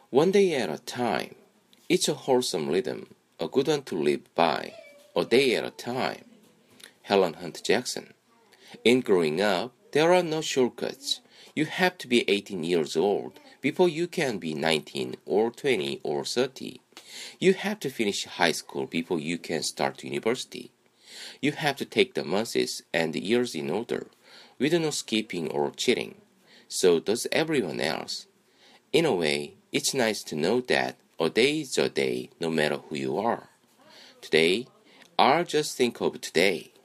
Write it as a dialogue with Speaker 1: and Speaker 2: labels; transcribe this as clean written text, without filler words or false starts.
Speaker 1: One day at a time. It's a wholesome rhythm, a good one to live by. A day at a time. Helen Hunt Jackson. In growing up, there are no shortcuts. You have to be 18 years old before you can be 19 or 20 or 30. You have to finish high school before you can start university. You have to take the months and the years in order, with no skipping or cheating. So does everyone else. In a way, it's nice to know that a day is a day no matter who you are. Today, I'll just think of today.